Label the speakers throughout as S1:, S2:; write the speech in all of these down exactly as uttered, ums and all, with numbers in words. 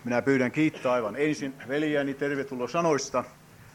S1: Minä pyydän kiittää aivan ensin veljääni tervetuloa sanoista.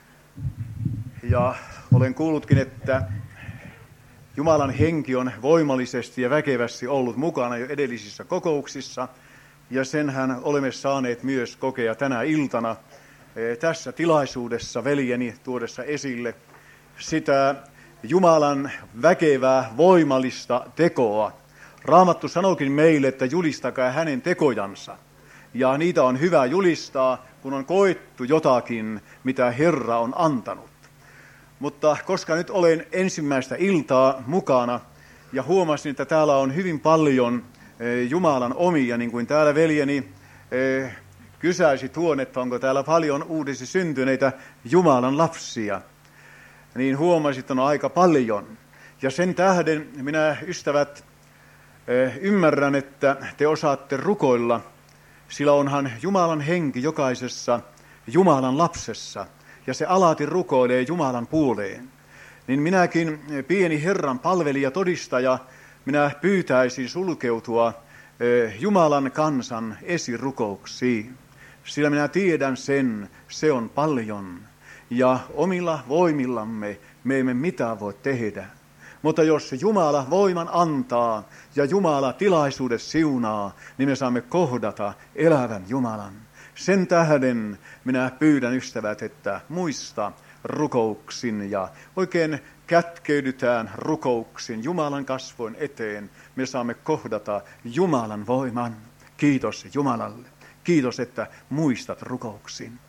S1: Ja olen kuullutkin, että Jumalan henki on voimallisesti ja väkevästi ollut mukana jo edellisissä kokouksissa. Ja senhän olemme saaneet myös kokea tänä iltana tässä tilaisuudessa veljeni tuodessa esille sitä Jumalan väkevää, voimallista tekoa. Raamattu sanookin meille, että julistakaa hänen tekojansa. Ja niitä on hyvä julistaa, kun on koettu jotakin, mitä Herra on antanut. Mutta koska nyt olen ensimmäistä iltaa mukana ja huomasin, että täällä on hyvin paljon Jumalan omia, niin kuin täällä veljeni kysäisi tuon, että onko täällä paljon uudesti syntyneitä Jumalan lapsia, niin huomasin, että on aika paljon. Ja sen tähden minä, ystävät, ymmärrän, että te osaatte rukoilla, sillä onhan Jumalan henki jokaisessa Jumalan lapsessa, ja se alati rukoilee Jumalan puoleen. Niin minäkin, pieni Herran palvelija, todistaja, minä pyytäisin sulkeutua Jumalan kansan esirukouksiin, sillä minä tiedän sen, se on paljon, ja omilla voimillamme me emme mitään voi tehdä. Mutta jos Jumala voiman antaa ja Jumala tilaisuudet siunaa, niin me saamme kohdata elävän Jumalan. Sen tähden minä pyydän, ystävät, että muista rukouksin ja oikein kätkeydytään rukouksin Jumalan kasvoin eteen. Me saamme kohdata Jumalan voiman. Kiitos Jumalalle. Kiitos, että muistat rukouksin.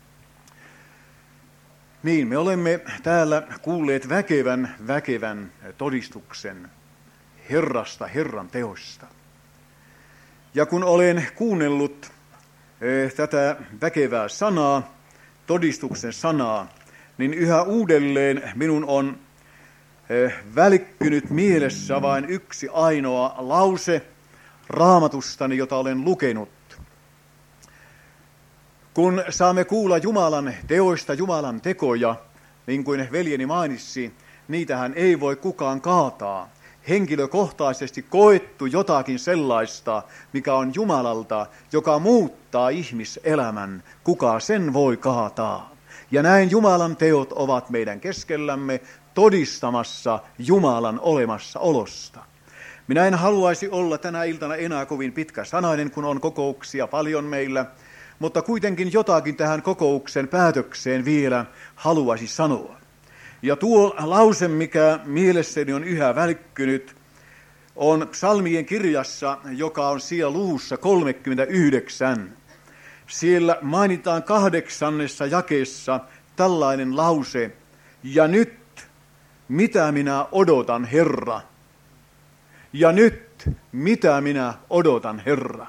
S1: Niin, me olemme täällä kuulleet väkevän, väkevän todistuksen Herrasta, Herran teoista. Ja kun olen kuunnellut eh, tätä väkevää sanaa, todistuksen sanaa, niin yhä uudelleen minun on eh, välikkynyt mielessä vain yksi ainoa lause Raamatustani, jota olen lukenut. Kun saamme kuulla Jumalan teoista, Jumalan tekoja, niin kuin veljeni mainitsi, niitähän ei voi kukaan kaataa. Henkilökohtaisesti koettu jotakin sellaista, mikä on Jumalalta, joka muuttaa ihmiselämän, kuka sen voi kaataa. Ja näin Jumalan teot ovat meidän keskellämme todistamassa Jumalan olemassaolosta. Minä en haluaisi olla tänä iltana enää kovin pitkäsanainen, kun on kokouksia paljon meillä, mutta kuitenkin jotakin tähän kokouksen päätökseen vielä haluaisi sanoa. Ja tuo lause, mikä mielessäni on yhä välkkynyt, on psalmien kirjassa, joka on siellä luvussa kolmekymmentäyhdeksän. Siellä mainitaan kahdeksannessa jakeessa tällainen lause: ja nyt, mitä minä odotan, Herra? Ja nyt, mitä minä odotan, Herra?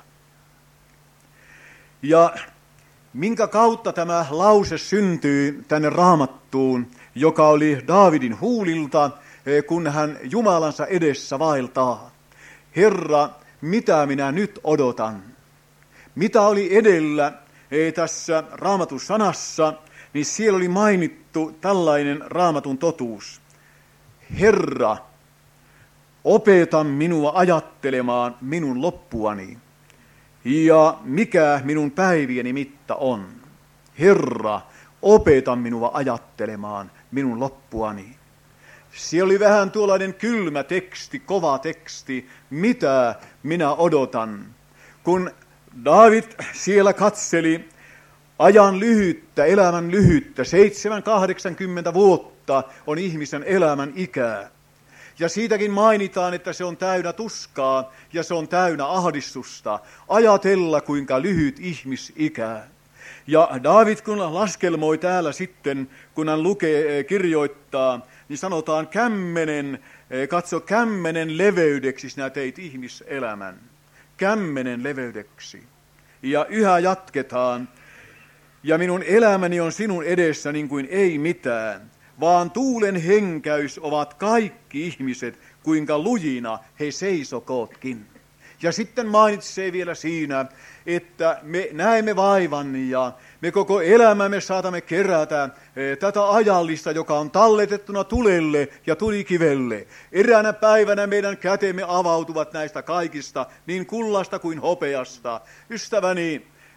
S1: Ja minkä kautta tämä lause syntyi tänne Raamattuun, joka oli Daavidin huulilta, kun hän Jumalansa edessä vaeltaa. Herra, mitä minä nyt odotan? Mitä oli edellä tässä Raamatun sanassa, niin siellä oli mainittu tällainen Raamatun totuus. Herra, opeta minua ajattelemaan minun loppuani. Ja mikä minun päivieni mitta on? Herra, opeta minua ajattelemaan minun loppuani. Siellä oli vähän tuollainen kylmä teksti, kova teksti, mitä minä odotan. Kun Daavid siellä katseli ajan lyhyttä, elämän lyhyttä, seitsemän kahdeksankymmentä vuotta on ihmisen elämän ikää. Ja siitäkin mainitaan, että se on täynnä tuskaa ja se on täynnä ahdistusta. Ajatella, kuinka lyhyt ihmisikää. Ja Daavid, kun laskelmoi täällä sitten, kun hän lukee, kirjoittaa, niin sanotaan kämmenen, katso kämmenen leveydeksi sinä teit ihmiselämän. Kämmenen leveydeksi. Ja yhä jatketaan. Ja minun elämäni on sinun edessä niin kuin ei mitään. Vaan tuulen henkäys ovat kaikki ihmiset, kuinka lujina he seisokootkin. Ja sitten mainitsee vielä siinä, että me näemme vaivan ja me koko elämämme saatamme kerätä tätä ajallista, joka on talletettuna tulelle ja tulikivelle. Eräänä päivänä meidän kätemme avautuvat näistä kaikista, niin kullasta kuin hopeasta. Ystäväni,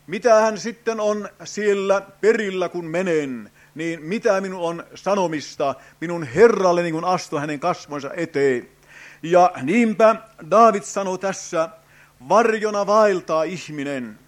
S1: mitä hän sitten on siellä perillä, kun menen, niin mitä minun on sanomista minun Herralleni, kun astun hänen kasvonsa eteen. Ja niinpä Daavid sanoo tässä, varjona vaeltaa ihminen,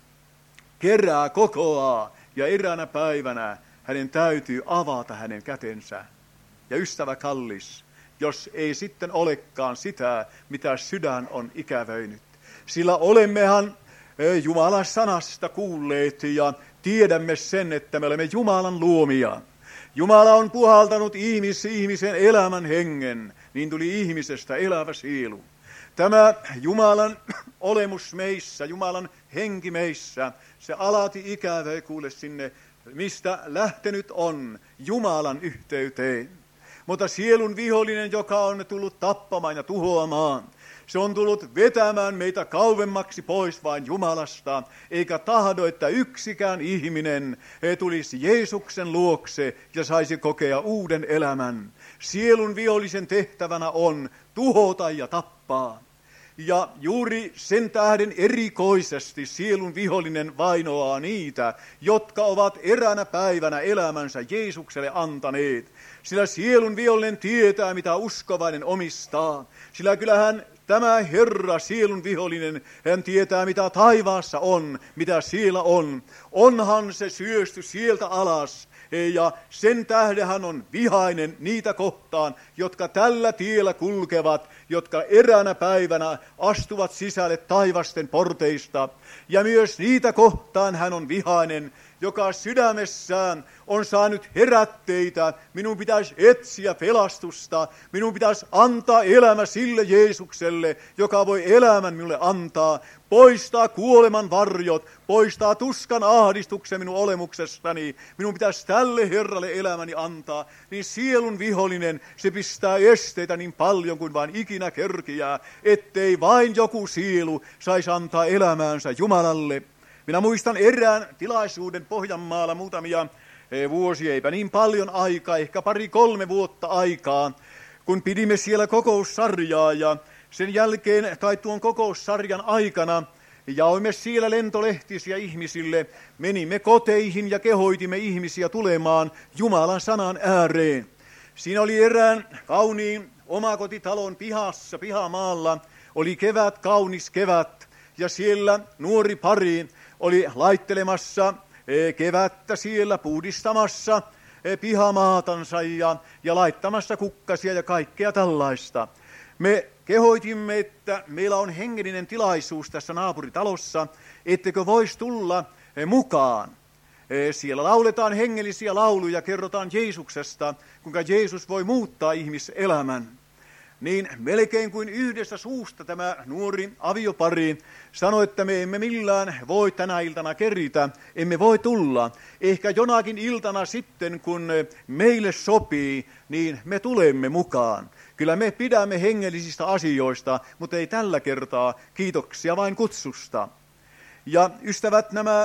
S1: kerää, kokoaa, ja eräänä päivänä hänen täytyy avata hänen kätensä. Ja ystävä kallis, jos ei sitten olekaan sitä, mitä sydän on ikävöinyt. Sillä olemmehan Jumalan sanasta kuulleet ja tiedämme sen, että me olemme Jumalan luomia. Jumala on puhaltanut ihmis, ihmisen elämän hengen, niin tuli ihmisestä elävä sielu. Tämä Jumalan olemus meissä, Jumalan henki meissä, se alati ikävöi kuule sinne, mistä lähtenyt on Jumalan yhteyteen. Mutta sielun vihollinen, joka on tullut tappamaan ja tuhoamaan, se on tullut vetämään meitä kauemmaksi pois vain Jumalasta, eikä tahdo, että yksikään ihminen tulisi Jeesuksen luokse ja saisi kokea uuden elämän. Sielun vihollisen tehtävänä on tuhota ja tappaa. Ja juuri sen tähden erikoisesti sielun vihollinen vainoaa niitä, jotka ovat eräänä päivänä elämänsä Jeesukselle antaneet. Sillä sielun vihollinen tietää, mitä uskovainen omistaa. Sillä kyllähän tämä Herra, sielun vihollinen, hän tietää, mitä taivaassa on, mitä siellä on. Onhan se syösty sieltä alas. Ja sen tähden hän on vihainen niitä kohtaan, jotka tällä tiellä kulkevat, jotka eräänä päivänä astuvat sisälle taivasten porteista. Ja myös niitä kohtaan hän on vihainen, joka sydämessään on saanut herätteitä. Minun pitäisi etsiä pelastusta. Minun pitäisi antaa elämä sille Jeesukselle, joka voi elämän minulle antaa. Poistaa kuoleman varjot, poistaa tuskan ahdistuksen minun olemuksestani. Minun pitäisi tälle Herralle elämäni antaa. Niin sielun vihollinen, se pistää esteitä niin paljon kuin vain ikinä kerkiää, ettei vain joku sielu saisi antaa elämäänsä Jumalalle. Minä muistan erään tilaisuuden Pohjanmaalla muutamia vuosia, eipä niin paljon aikaa, ehkä pari kolme vuotta aikaa, kun pidimme siellä kokoussarjaa ja sen jälkeen tai tuon kokoussarjan aikana jaoimme siellä lentolehtisiä ihmisille, menimme koteihin ja kehoitimme ihmisiä tulemaan Jumalan sanan ääreen. Siinä oli erään kauniin omakotitalon pihassa, pihamaalla, oli kevät, kaunis kevät ja siellä nuori pari oli laittelemassa kevättä siellä, puhdistamassa pihamaatansa ja, ja laittamassa kukkasia ja kaikkea tällaista. Me kehoitimme, että meillä on hengellinen tilaisuus tässä naapuritalossa, ettekö voisi tulla mukaan. Siellä lauletaan hengellisiä lauluja, kerrotaan Jeesuksesta, kuinka Jeesus voi muuttaa ihmiselämän. Niin melkein kuin yhdestä suusta tämä nuori aviopari sanoi, että me emme millään voi tänä iltana keritä, emme voi tulla. Ehkä jonakin iltana sitten, kun meille sopii, niin me tulemme mukaan. Kyllä me pidämme hengellisistä asioista, mutta ei tällä kertaa, kiitoksia vain kutsusta. Ja ystävät, nämä,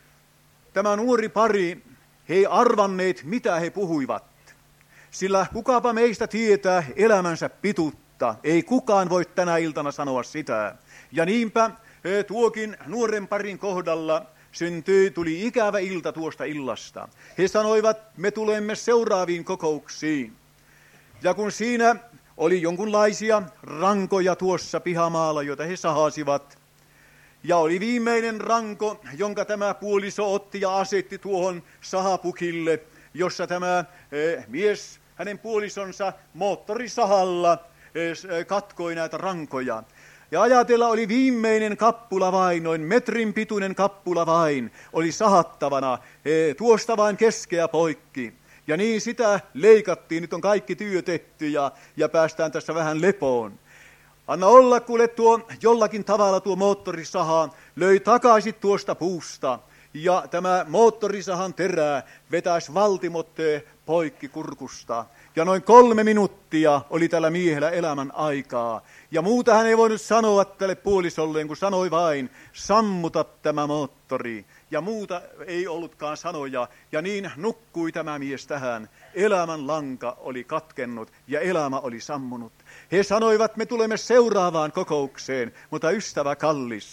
S1: tämä nuori pari, he ei arvanneet, mitä he puhuivat. Sillä kukapa meistä tietää elämänsä pituutta, ei kukaan voi tänä iltana sanoa sitä. Ja niinpä tuokin nuoren parin kohdalla syntyi, tuli ikävä ilta tuosta illasta. He sanoivat, me tulemme seuraaviin kokouksiin. Ja kun siinä oli jonkunlaisia rankoja tuossa pihamaalla, joita he sahasivat, ja oli viimeinen ranko, jonka tämä puoliso otti ja asetti tuohon sahapukille, jossa tämä eh, mies, hänen puolisonsa moottorisahalla eh, katkoi näitä rankoja. Ja ajatella oli viimeinen kappula vain, noin metrin pituinen kappula vain, oli sahattavana, eh, tuosta vain keskeä poikki. Ja niin sitä leikattiin, nyt on kaikki työ tehty ja, ja päästään tässä vähän lepoon. Anna olla, kuule tuo jollakin tavalla tuo moottorisaha löi takaisin tuosta puusta. Ja tämä moottorisahan terää vetäisi valtimot poikki kurkusta. Ja noin kolme minuuttia oli tällä miehellä elämän aikaa. Ja muuta hän ei voinut sanoa tälle puolisolleen, kun sanoi vain, sammuta tämä moottori. Ja muuta ei ollutkaan sanoja. Ja niin nukkui tämä mies tähän. Elämän lanka oli katkennut ja elämä oli sammunut. He sanoivat, me tulemme seuraavaan kokoukseen, mutta ystävä kallis,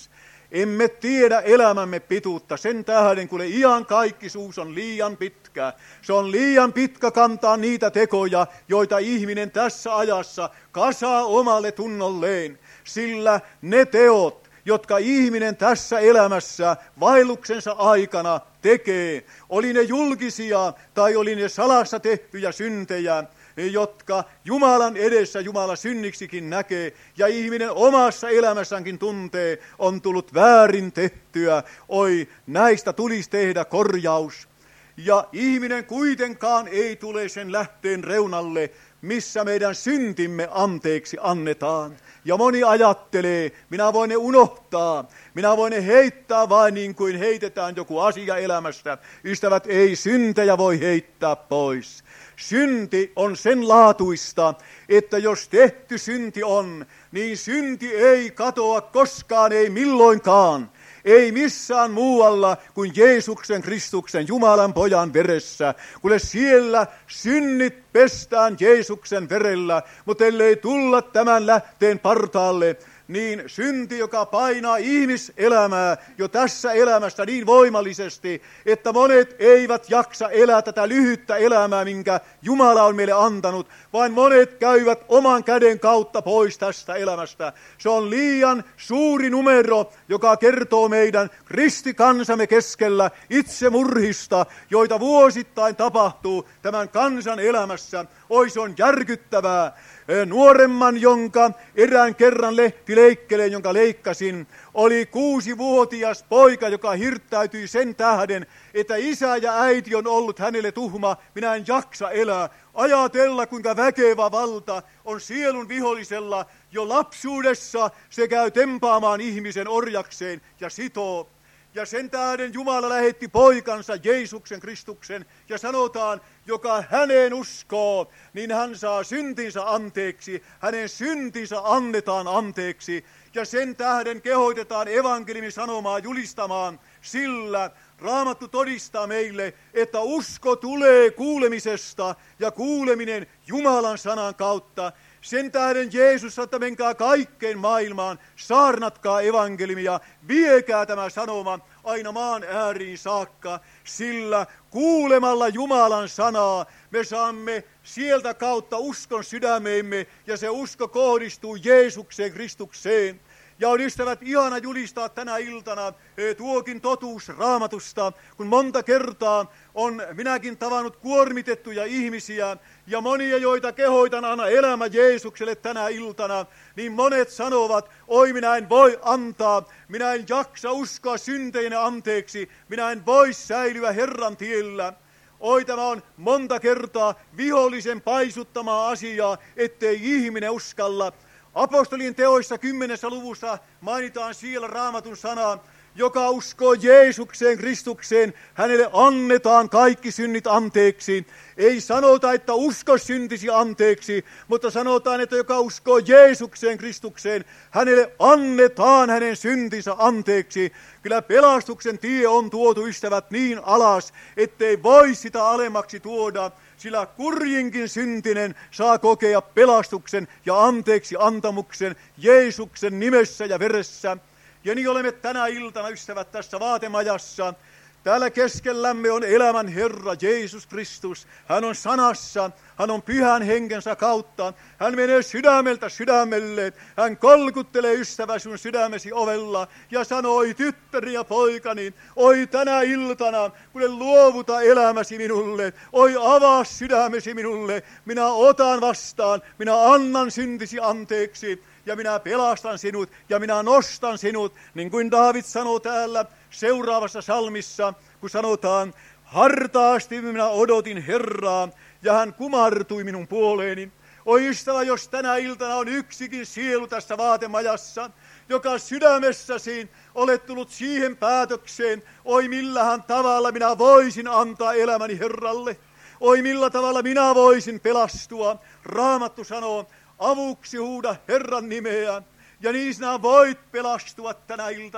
S1: Emme tiedä elämämme pituutta sen tähden, kun iankaikkisuus on liian pitkä. Se on liian pitkä kantaa niitä tekoja, joita ihminen tässä ajassa kasaa omalle tunnolleen. Sillä ne teot, jotka ihminen tässä elämässä vaelluksensa aikana tekee, oli ne julkisia tai oli ne salassa tehtyjä syntejä, jotka Jumalan edessä Jumala synniksikin näkee ja ihminen omassa elämässäänkin tuntee, on tullut väärin tehtyä. Oi, näistä tulisi tehdä korjaus. Ja ihminen kuitenkaan ei tule sen lähteen reunalle, missä meidän syntimme anteeksi annetaan. Ja moni ajattelee, minä voin ne unohtaa, minä voin ne heittää vain niin kuin heitetään joku asia elämästä. Ystävät, ei syntejä voi heittää pois. Synti on sen laatuista, että jos tehty synti on, niin synti ei katoa koskaan, ei milloinkaan. Ei missään muualla kuin Jeesuksen Kristuksen, Jumalan pojan veressä. Kuule siellä synnit pestään Jeesuksen verellä, mutta ellei tulla tämän lähteen partaalle, niin synti, joka painaa ihmiselämää jo tässä elämässä niin voimallisesti, että monet eivät jaksa elää tätä lyhyttä elämää, minkä Jumala on meille antanut, vaan monet käyvät oman käden kautta pois tästä elämästä. Se on liian suuri numero, joka kertoo meidän kristikansamme keskellä itsemurhista, joita vuosittain tapahtuu tämän kansan elämässä. Oi, se on järkyttävää. Nuoremman, jonka erään kerran lehtileikkeleen, jonka leikkasin, oli kuusivuotias poika, joka hirttäytyi sen tähden, että isä ja äiti on ollut hänelle tuhma. Minä en jaksa elää. Ajatella, kuinka väkevä valta on sielun vihollisella. Jo lapsuudessa se käy tempaamaan ihmisen orjakseen ja sitoo. Ja sen tähden Jumala lähetti poikansa Jeesuksen Kristuksen ja sanotaan, joka häneen uskoo, niin hän saa syntinsä anteeksi, hänen syntinsä annetaan anteeksi. Ja sen tähden kehoitetaan evankeliumin sanomaa julistamaan, sillä Raamattu todistaa meille, että usko tulee kuulemisesta ja kuuleminen Jumalan sanan kautta. Sen tähden Jeesus sanoi, että menkää kaikkeen maailmaan, saarnatkaa evankeliumia, viekää tämä sanoma aina maan ääriin saakka, sillä kuulemalla Jumalan sanaa me saamme sieltä kautta uskon sydämeemme ja se usko kohdistuu Jeesukseen Kristukseen. Ja on, ystävät, ihana julistaa tänä iltana tuokin totuus Raamatusta, kun monta kertaa on minäkin tavannut kuormitettuja ihmisiä ja monia, joita kehoitan aina elämä Jeesukselle tänä iltana, niin monet sanovat, oi minä en voi antaa, minä en jaksa uskoa synteinä anteeksi, minä en voi säilyä Herran tiellä. Oi, tämä on monta kertaa vihollisen paisuttamaa asiaa, ettei ihminen uskalla. Apostolien teoissa kymmenessä luvussa mainitaan siellä Raamatun sana, joka uskoo Jeesukseen Kristukseen, hänelle annetaan kaikki synnit anteeksi. Ei sanota, että usko syntisi anteeksi, mutta sanotaan, että joka uskoo Jeesukseen Kristukseen, hänelle annetaan hänen syntinsä anteeksi. Kyllä pelastuksen tie on tuotu, ystävät, niin alas, ettei voi sitä alemmaksi tuoda. Sillä kurjinkin syntinen saa kokea pelastuksen ja anteeksi antamuksen Jeesuksen nimessä ja veressä. Ja niin olemme tänä iltana, ystävät, tässä vaatemajassa. Täällä keskellämme on elämän Herra Jeesus Kristus. Hän on sanassa, hän on pyhän henkensä kautta. Hän menee sydämeltä sydämelle. Hän kolkuttelee, ystävä, sun sydämesi ovella ja sanoo, oi tyttäri ja poikani, oi tänä iltana, kun luovuta elämäsi minulle, oi avaa sydämesi minulle, minä otan vastaan, minä annan syntisi anteeksi. Ja minä pelastan sinut, ja minä nostan sinut, niin kuin Daavid sanoo täällä seuraavassa salmissa, kun sanotaan, hartaasti minä odotin Herraa, ja hän kumartui minun puoleeni. Oi ystävä, jos tänä iltana on yksikin sielu tässä vaatemajassa, joka sydämessäsi olet tullut siihen päätökseen, oi millähän tavalla minä voisin antaa elämäni Herralle, oi millä tavalla minä voisin pelastua. Raamattu sanoo, avuksi huuda Herran nimeä, ja niin sinä voit pelastua tänä iltana.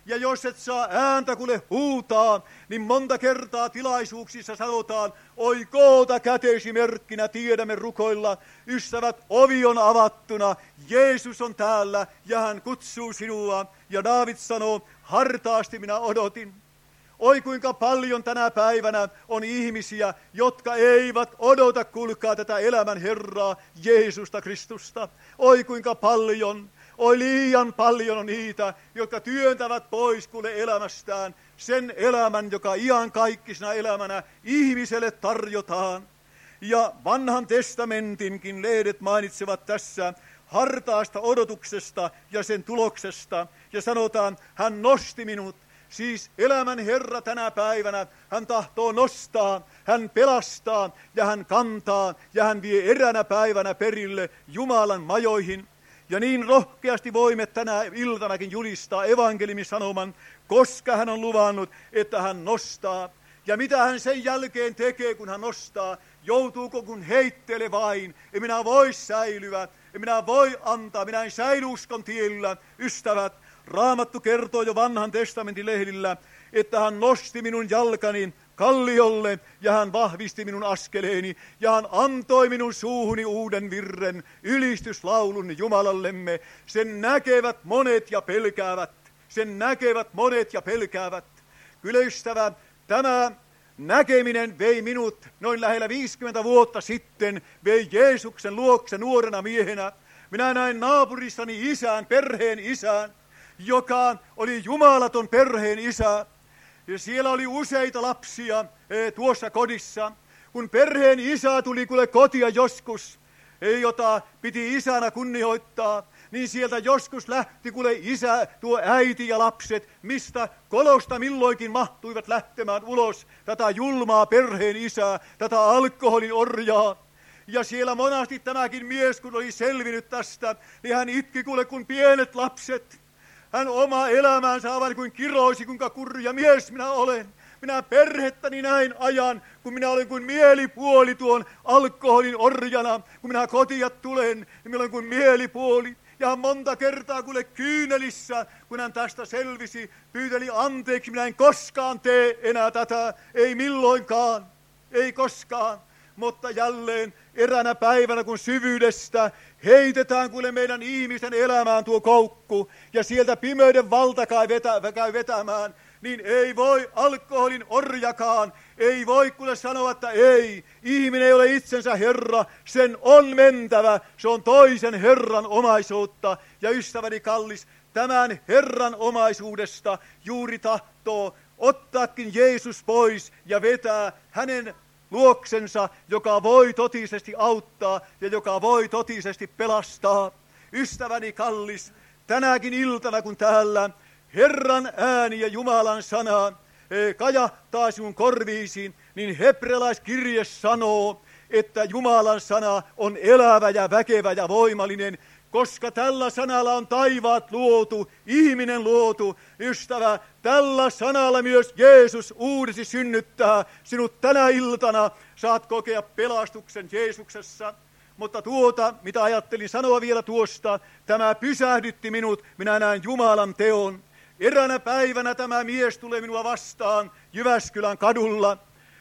S1: Ja jos et saa ääntä kuule huutaa, niin monta kertaa tilaisuuksissa sanotaan, oi koota käteesi merkkinä, tiedämme rukoilla. Ystävät, ovi on avattuna, Jeesus on täällä ja hän kutsuu sinua. Ja Daavid sanoo, hartaasti minä odotin. Oi kuinka paljon tänä päivänä on ihmisiä, jotka eivät odota kulkaa tätä elämän Herraa, Jeesusta Kristusta. Oi kuinka paljon, oi liian paljon on niitä, jotka työntävät pois kuule elämästään sen elämän, joka iankaikkisena elämänä ihmiselle tarjotaan. Ja vanhan testamentinkin lehdet mainitsevat tässä hartaasta odotuksesta ja sen tuloksesta. Ja sanotaan, hän nosti minut. Siis elämän Herra tänä päivänä, hän tahtoo nostaa, hän pelastaa ja hän kantaa ja hän vie eräänä päivänä perille Jumalan majoihin. Ja niin rohkeasti voimme tänä iltanakin julistaa evankeliumin sanoman, koska hän on luvannut, että hän nostaa. Ja mitä hän sen jälkeen tekee, kun hän nostaa, joutuuko kun heittele vain, en minä voi säilyä, en minä voi antaa, minä en säily uskon tiellä, ystävät. Raamattu kertoo jo vanhan testamentin lehdillä, että hän nosti minun jalkani kalliolle ja hän vahvisti minun askeleeni ja hän antoi minun suuhuni uuden virren, ylistyslaulun Jumalallemme. Sen näkevät monet ja pelkäävät, sen näkevät monet ja pelkäävät. Kyllä ystävä, tämä näkeminen vei minut noin lähellä viisikymmentä vuotta sitten, vei Jeesuksen luokse nuorena miehenä. Minä näin naapurissani isän, perheen isän, joka oli jumalaton perheen isä. Ja siellä oli useita lapsia e, tuossa kodissa. Kun perheen isä tuli kuule kotia joskus, e, jota piti isänä kunnioittaa, niin sieltä joskus lähti kuule isä, tuo äiti ja lapset, mistä kolosta milloinkin mahtuivat lähtemään ulos tätä julmaa perheen isää, tätä alkoholin orjaa. Ja siellä monasti tämäkin mies, kun oli selvinnyt tästä, niin hän itki kuule kuin pienet lapset. Hän oma elämäänsä aivan kuin kiroisi, kuinka kurja mies minä olen. Minä perhettäni näin ajan, kun minä olen kuin mielipuoli tuon alkoholin orjana. Kun minä kotia tulen, niin minä olen kuin mielipuoli. Ja hän monta kertaa kuule kyynelissä, kun hän tästä selvisi, pyyteli anteeksi. Minä en koskaan tee enää tätä, ei milloinkaan, ei koskaan. Mutta jälleen eräänä päivänä, kun syvyydestä heitetään kuule meidän ihmisen elämään tuo koukku, ja sieltä pimeyden valta käy, vetä, käy vetämään, niin ei voi alkoholin orjakaan, ei voi kuule sanoa, että ei, ihminen ei ole itsensä Herra, sen on mentävä, se on toisen Herran omaisuutta. Ja ystäväni kallis, tämän Herran omaisuudesta juuri tahtoo ottaakin Jeesus pois ja vetää hänen luoksensa, joka voi totisesti auttaa ja joka voi totisesti pelastaa. Ystäväni kallis, tänäkin iltana kun täällä Herran ääni ja Jumalan sana kajahtaa sinun korviisiin, niin hebrealaiskirje sanoo, että Jumalan sana on elävä ja väkevä ja voimallinen, koska tällä sanalla on taivaat luotu, ihminen luotu. Ystävä, tällä sanalla myös Jeesus uudesti synnyttää sinut tänä iltana. Saat kokea pelastuksen Jeesuksessa. Mutta tuota, mitä ajattelin sanoa vielä tuosta, tämä pysähdytti minut. Minä näen Jumalan teon. Eräänä päivänä tämä mies tulee minua vastaan Jyväskylän kadulla.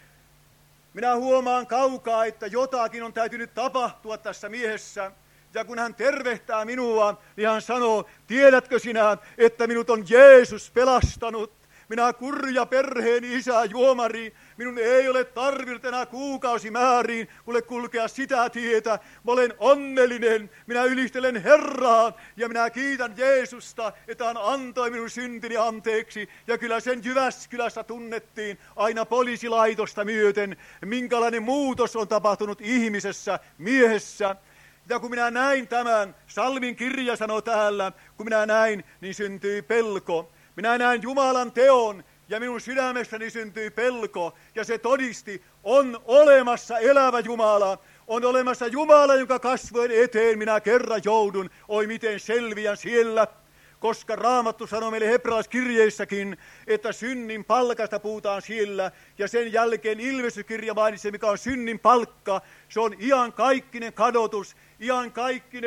S1: Minä huomaan kaukaa, että jotakin on täytynyt tapahtua tässä miehessä. Ja kun hän tervehtää minua, niin hän sanoo, tiedätkö sinä, että minut on Jeesus pelastanut? Minä kurja perheeni isä juomari, minun ei ole tarvinnut enää kuukausimääriin kuule kulkea sitä tietä. Mä olen onnellinen, minä ylistelen Herraa ja minä kiitän Jeesusta, että hän antoi minun syntini anteeksi. Ja kyllä sen Jyväskylässä tunnettiin aina poliisilaitosta myöten, minkälainen muutos on tapahtunut ihmisessä, miehessä. Ja kun minä näin tämän, Psalmin kirja sanoo täällä, kun minä näin, niin syntyi pelko. Minä näin Jumalan teon ja minun sydämestäni syntyi pelko. Ja se todisti, on olemassa elävä Jumala. On olemassa Jumala, jonka kasvojen eteen minä kerran joudun. Oi miten selviän siellä. Koska Raamattu sanoo meille hebrealaiskirjeissäkin, että synnin palkasta puhutaan siellä. Ja sen jälkeen Ilmestyskirja mainitsee, mikä on synnin palkka. Se on iankaikkinen kadotus, iankaikkinen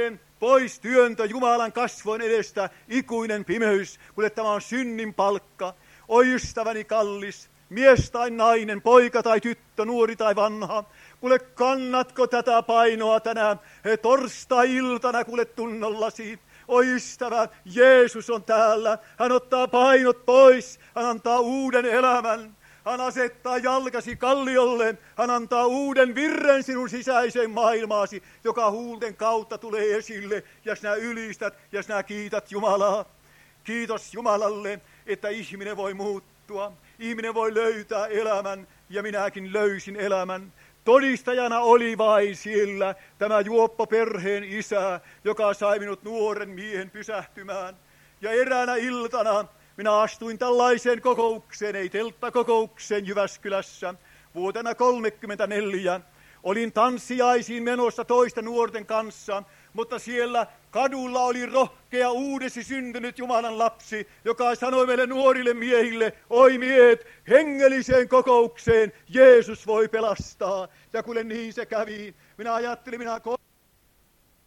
S1: pois työntö Jumalan kasvojen edestä, ikuinen pimeys, kuule tämä on synnin palkka. Oi ystäväni kallis, mies tai nainen, poika tai tyttö, nuori tai vanha, kuule kannatko tätä painoa tänään torstai-iltana, kuule tunnollasi. Oi ystävä, Jeesus on täällä, hän ottaa painot pois, hän antaa uuden elämän. Hän asettaa jalkasi kalliolle, hän antaa uuden virren sinun sisäiseen maailmaasi, joka huulten kautta tulee esille, ja sinä ylistät ja sinä kiität Jumalaa. Kiitos Jumalalle, että ihminen voi muuttua, ihminen voi löytää elämän, ja minäkin löysin elämän. Todistajana oli vain siellä tämä juoppoperheen isä, joka sai minut nuoren miehen pysähtymään. Ja eräänä iltana minä astuin tällaiseen kokoukseen, ei telttakokoukseen Jyväskylässä, vuotena kolmekymmentäneljä. Olin tanssiaisiin menossa toisten nuorten kanssa, mutta siellä kadulla oli rohkea uudesti syntynyt Jumalan lapsi, joka sanoi meille nuorille miehille, oi miehet, hengelliseen kokoukseen Jeesus voi pelastaa. Ja kuule niin se kävi. Minä ajattelin, minä